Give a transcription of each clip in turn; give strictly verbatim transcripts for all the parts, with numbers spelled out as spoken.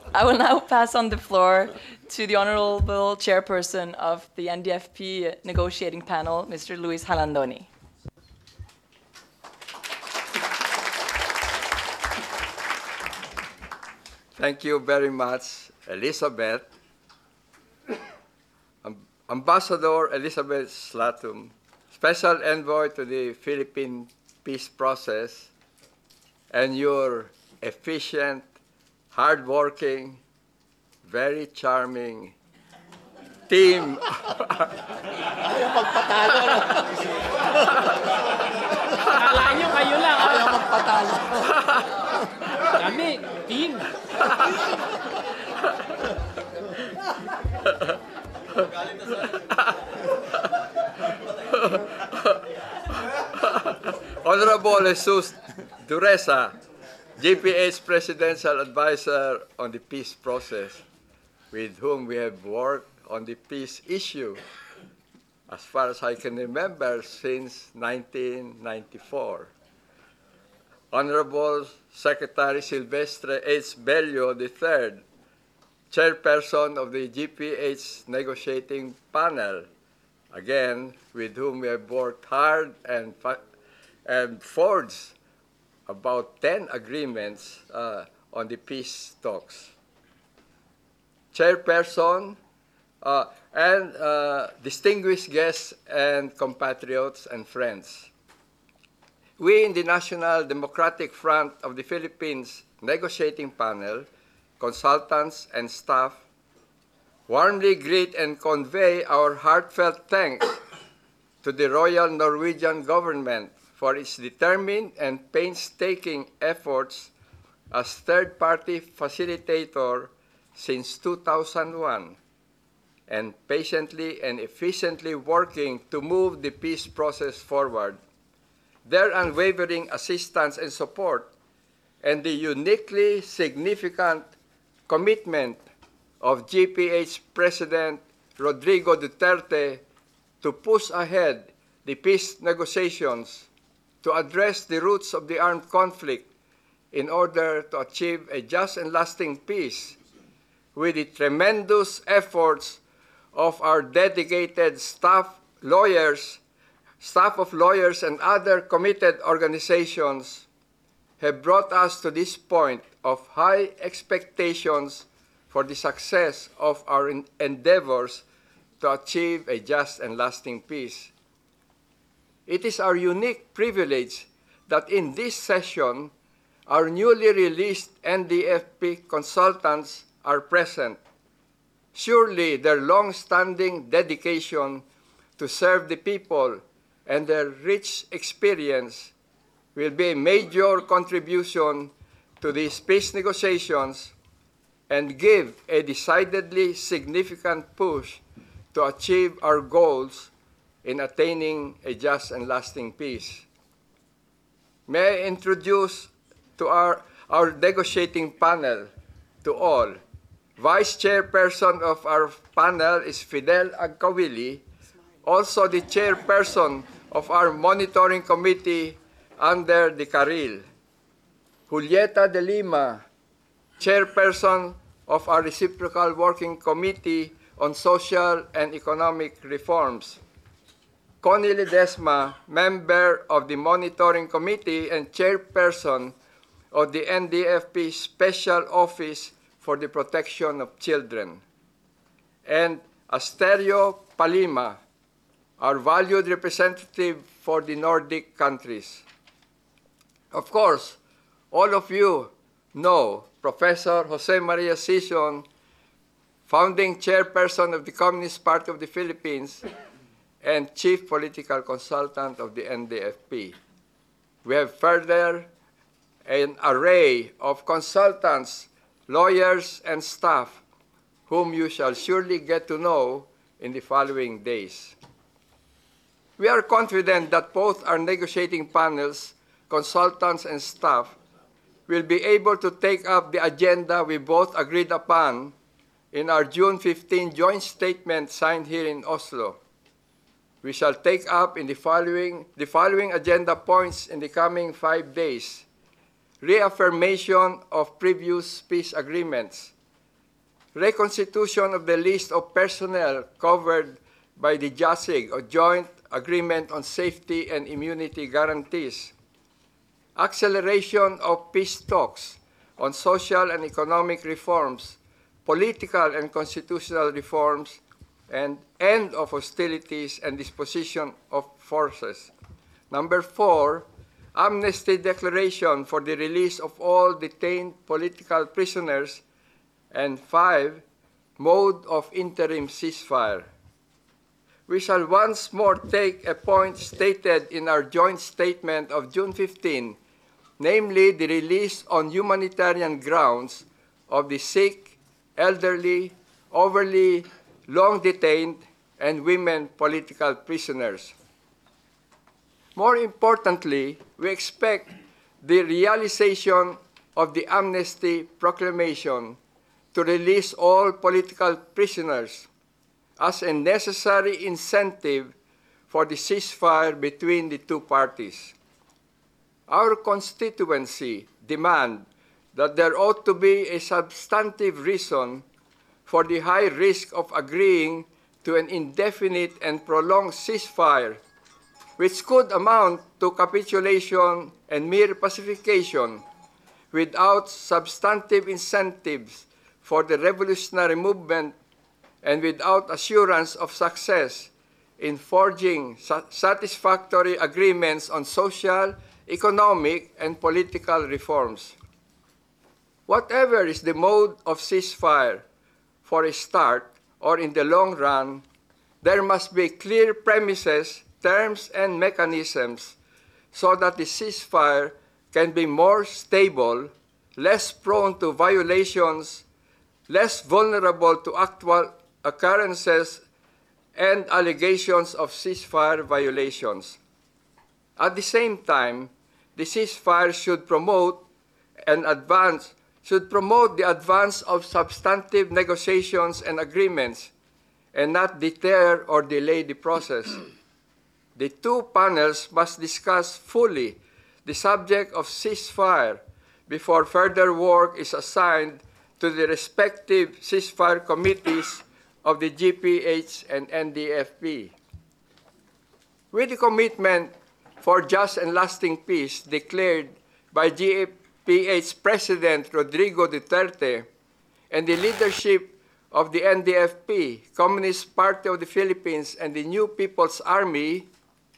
I will now pass on the floor to the Honorable Chairperson of the N D F P negotiating panel, Mister Luis Halandoni. Thank you very much, Elizabeth. Ambassador Elizabeth Slatum, Special Envoy to the Philippine peace process, and your efficient, hardworking, very charming team. Ayaw magpatalo. Akala nyo kayo lang. Ayaw magpatalo. Kami, team. Honorable Jesus Dureza, G P H Presidential Advisor on the peace process, with whom we have worked on the peace issue, as far as I can remember, since nineteen ninety-four. Honorable Secretary Silvestre H. Bello the third, Chairperson of the G P H negotiating panel, again, with whom we have worked hard and, and forged about ten agreements uh, on the peace talks. Chairperson uh, and uh, distinguished guests and compatriots and friends. We in the National Democratic Front of the Philippines negotiating panel, consultants and staff, warmly greet and convey our heartfelt thanks to the Royal Norwegian Government for its determined and painstaking efforts as third-party facilitator since two thousand one, and patiently and efficiently working to move the peace process forward. Their unwavering assistance and support, and the uniquely significant commitment of G P H President Rodrigo Duterte to push ahead the peace negotiations to address the roots of the armed conflict in order to achieve a just and lasting peace, with the tremendous efforts of our dedicated staff, lawyers, staff of lawyers and other committed organizations, have brought us to this point of high expectations for the success of our endeavors to achieve a just and lasting peace. It is our unique privilege that in this session, our newly released N D F P consultants are present. Surely their long-standing dedication to serve the people and their rich experience will be a major contribution to these peace negotiations and give a decidedly significant push to achieve our goals in attaining a just and lasting peace. May I introduce to our, our negotiating panel to all. Vice Chairperson of our panel is Fidel Agkawili, also the Chairperson of our monitoring committee under the Carril. Julieta de Lima, Chairperson of our Reciprocal Working Committee on Social and Economic Reforms. Connie Ledesma, Member of the Monitoring Committee and Chairperson of the N D F P Special Office for the Protection of Children. And Asterio Palima, our valued representative for the Nordic countries. Of course, all of you know Professor Jose Maria Sison, founding chairperson of the Communist Party of the Philippines and chief political consultant of the N D F P. We have further an array of consultants, lawyers, and staff whom you shall surely get to know in the following days. We are confident that both our negotiating panels, consultants, and staff will be able to take up the agenda we both agreed upon in our June fifteenth joint statement signed here in Oslo. We shall take up in the following, the following agenda points in the coming five days. Reaffirmation of previous peace agreements, reconstitution of the list of personnel covered by the J A S I G, or Joint Agreement on Safety and Immunity Guarantees, acceleration of peace talks on social and economic reforms, political and constitutional reforms, and end of hostilities and disposition of forces. Number four, amnesty declaration for the release of all detained political prisoners. And five, mode of interim ceasefire. We shall once more take a point stated in our joint statement of June fifteenth, namely the release on humanitarian grounds of the sick, elderly, overly long detained, and women political prisoners. More importantly, we expect the realization of the amnesty proclamation to release all political prisoners as a necessary incentive for the ceasefire between the two parties. Our constituency demand that there ought to be a substantive reason for the high risk of agreeing to an indefinite and prolonged ceasefire, which could amount to capitulation and mere pacification without substantive incentives for the revolutionary movement and without assurance of success in forging satisfactory agreements on social, economic, and political reforms. Whatever is the mode of ceasefire, for a start or in the long run, there must be clear premises, terms, and mechanisms so that the ceasefire can be more stable, less prone to violations, less vulnerable to actual occurrences and allegations of ceasefire violations. At the same time, the ceasefire should promote and advance should promote the advance of substantive negotiations and agreements and not deter or delay the process. The two panels must discuss fully the subject of ceasefire before further work is assigned to the respective ceasefire committees of the G P H and N D F P. With the commitment for just and lasting peace declared by G P H President Rodrigo Duterte and the leadership of the N D F P, Communist Party of the Philippines, and the New People's Army,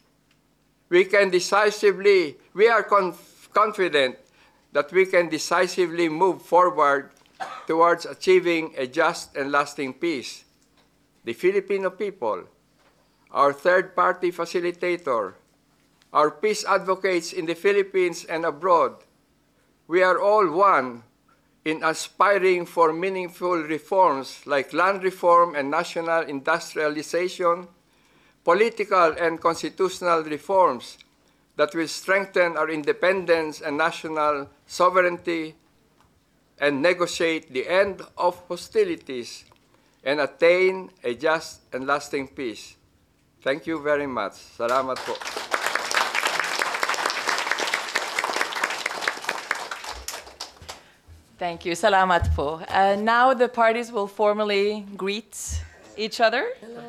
we can decisively, we are conf confident that we can decisively move forward towards achieving a just and lasting peace. The Filipino people, our third-party facilitator, our peace advocates in the Philippines and abroad, we are all one in aspiring for meaningful reforms like land reform and national industrialization, political and constitutional reforms that will strengthen our independence and national sovereignty and negotiate the end of hostilities and attain a just and lasting peace. Thank you very much. Salamat po. Thank you. Salamat po. Uh, now the parties will formally greet each other. Hello,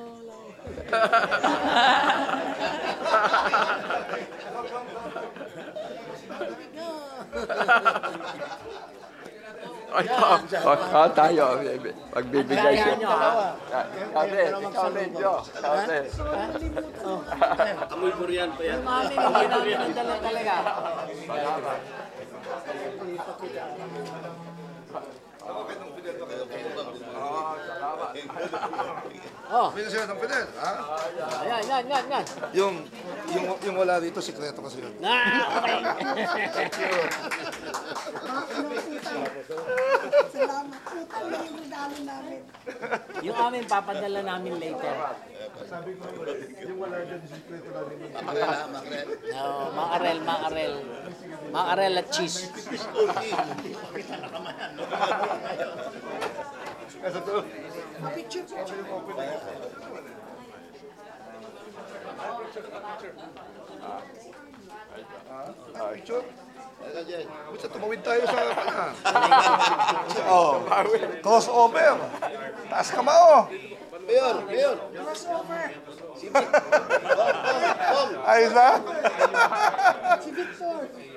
Ay, oh, oh, tayo. Magbibigay siya. Kasi, ikaw rin, Jo. Kasi. Amoy burian pa yan. Mami, hindi namin nandala talaga. Oh. May nasiya ng Fidel, ha? Ayan, yan, yan, yan. Yung, yung, yung wala dito, sikreto kasi yun. Ah, okay. Salamat po. Talaga yung regalo namin. Yung amin, papadala namin later. Sabi ko, yung wala dyan, sikreto namin. No, makarel, makarel. Makarel at cheese. Picture, picture. Picture? Basta tumawid tayo sa pala. Oh, crossover. Taas kamao. Mayor, Mayor. Crossover. Ayos na? Si Victor.